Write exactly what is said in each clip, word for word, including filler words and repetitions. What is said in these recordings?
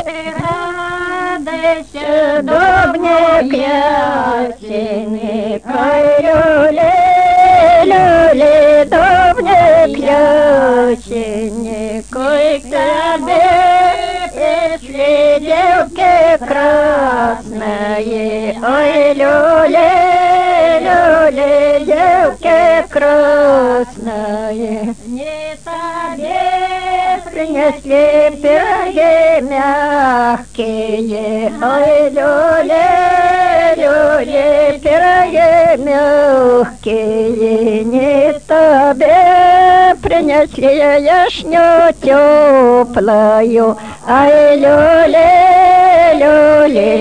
радуйся, дубник ясенник, ой, люли, люли, дубник ясенник, ой, к тебе пришли девки красные, ой, люли, люли, девки красные, не тебе принесли пироги мягкие, ой, люли, люли, пироги мягкие, не тебе принесли яшню теплую, ай, люли, люли,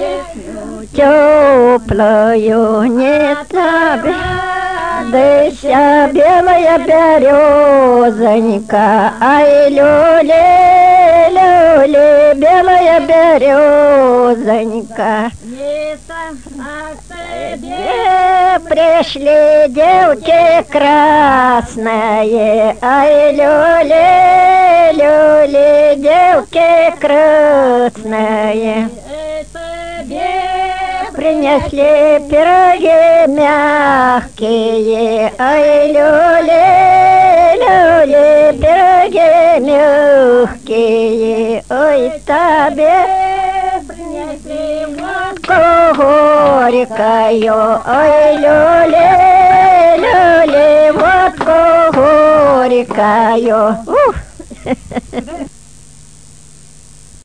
теплую, не тебе. Дыся белая березонька, ай, люли, люли, белая березонька. А к тебе пришли девки красные, ай, люли, люли, девки красные. Принесли пироги мягкие, ай, люли, люли, пироги мягкие, ой, тебе принесли водку горькую, ой, люли, люли, водку горькую. Ух!